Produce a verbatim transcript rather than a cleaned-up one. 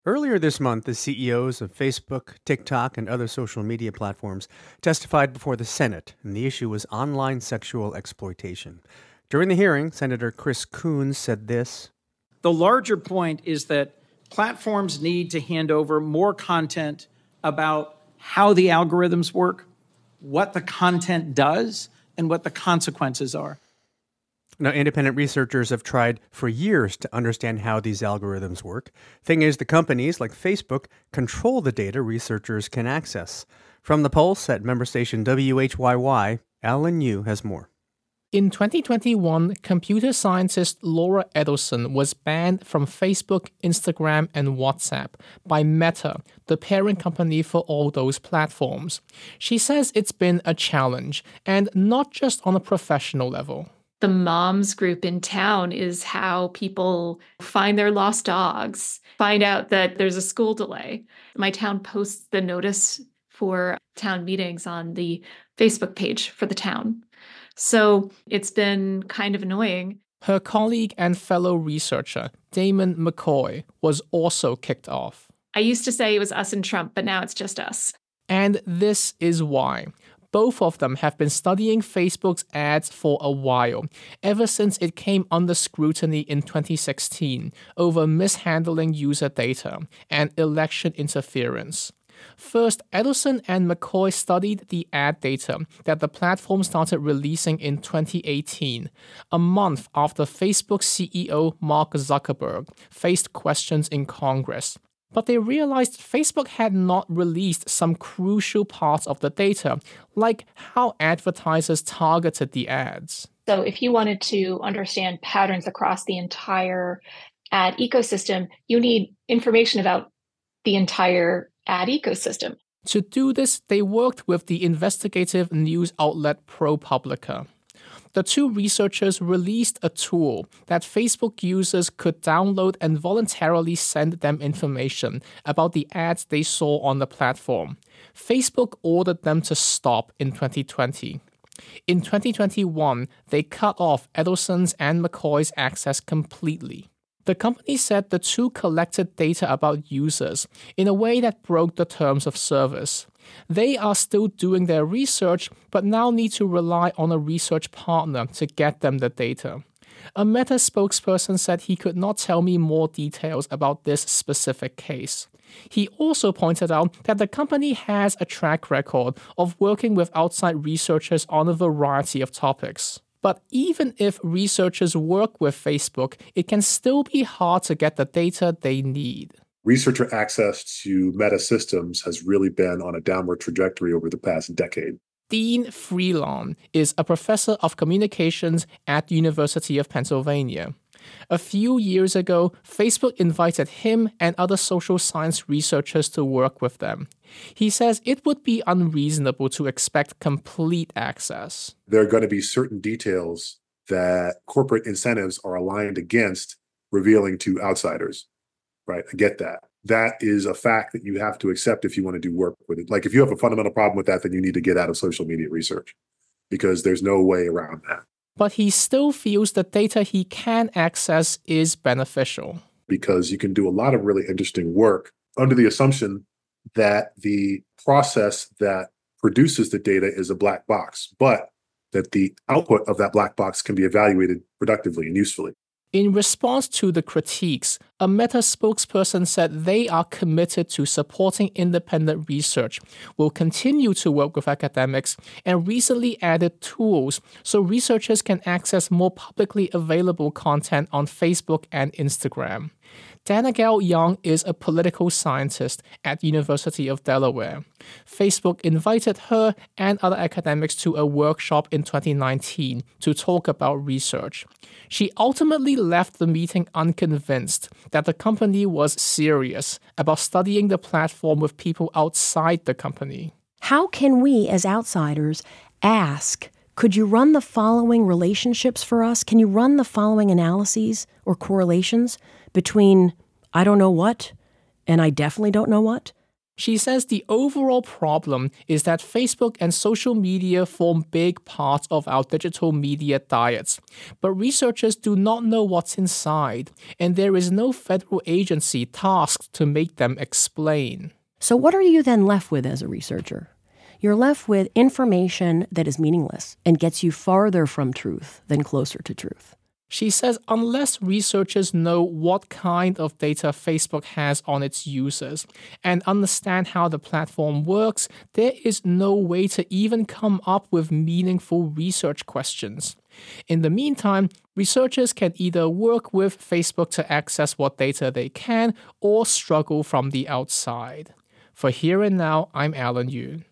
Earlier this month, the C E Os of Facebook, TikTok, and other social media platforms testified before the Senate, and the issue was online sexual exploitation. During the hearing, Senator Chris Coons said this. The larger point is that platforms need to hand over more content about how the algorithms work, what the content does, and what the consequences are. Now, independent researchers have tried for years to understand how these algorithms work. Thing is, the companies like Facebook control the data researchers can access. From the Pulse at member station W H Y Y, Alan Yu has more. In twenty twenty-one, computer scientist Laura Edelson was banned from Facebook, Instagram, and WhatsApp by Meta, the parent company for all those platforms. She says it's been a challenge, and not just on a professional level. The moms group in town is how people find their lost dogs, find out that there's a school delay. My town posts the notice for town meetings on the Facebook page for the town. So it's been kind of annoying. Her colleague and fellow researcher, Damon McCoy, was also kicked off. I used to say it was us and Trump, but now it's just us. And this is why. Both of them have been studying Facebook's ads for a while, ever since it came under scrutiny in twenty sixteen over mishandling user data and election interference. First, Edelson and McCoy studied the ad data that the platform started releasing in twenty eighteen, a month after Facebook C E O Mark Zuckerberg faced questions in Congress. But they realized Facebook had not released some crucial parts of the data, like how advertisers targeted the ads. So if you wanted to understand patterns across the entire ad ecosystem, you need information about the entire ad ecosystem. To do this, they worked with the investigative news outlet ProPublica. The two researchers released a tool that Facebook users could download and voluntarily send them information about the ads they saw on the platform. Facebook ordered them to stop in twenty twenty. In twenty twenty-one, they cut off Edelson's and McCoy's access completely. The company said the two collected data about users in a way that broke the terms of service. They are still doing their research, but now need to rely on a research partner to get them the data. A Meta spokesperson said he could not tell me more details about this specific case. He also pointed out that the company has a track record of working with outside researchers on a variety of topics. But even if researchers work with Facebook, it can still be hard to get the data they need. Researcher access to Meta systems has really been on a downward trajectory over the past decade. Dean Freelon is a professor of communications at the University of Pennsylvania. A few years ago, Facebook invited him and other social science researchers to work with them. He says it would be unreasonable to expect complete access. There are going to be certain details that corporate incentives are aligned against revealing to outsiders. Right, I get that. That is a fact that you have to accept if you want to do work with it. Like if you have a fundamental problem with that, then you need to get out of social media research because there's no way around that. But he still feels the data he can access is beneficial. Because you can do a lot of really interesting work under the assumption that the process that produces the data is a black box, but that the output of that black box can be evaluated productively and usefully. In response to the critiques, a Meta spokesperson said they are committed to supporting independent research, will continue to work with academics, and recently added tools so researchers can access more publicly available content on Facebook and Instagram. Danagel Young is a political scientist at the University of Delaware. Facebook invited her and other academics to a workshop in twenty nineteen to talk about research. She ultimately left the meeting unconvinced that the company was serious about studying the platform with people outside the company. How can we, as outsiders, ask, could you run the following relationships for us? Can you run the following analyses or correlations between I don't know what and I definitely don't know what? She says the overall problem is that Facebook and social media form big parts of our digital media diets, but researchers do not know what's inside, and there is no federal agency tasked to make them explain. So what are you then left with as a researcher? You're left with information that is meaningless and gets you farther from truth than closer to truth. She says unless researchers know what kind of data Facebook has on its users and understand how the platform works, there is no way to even come up with meaningful research questions. In the meantime, researchers can either work with Facebook to access what data they can or struggle from the outside. For Here and Now, I'm Alan Yu.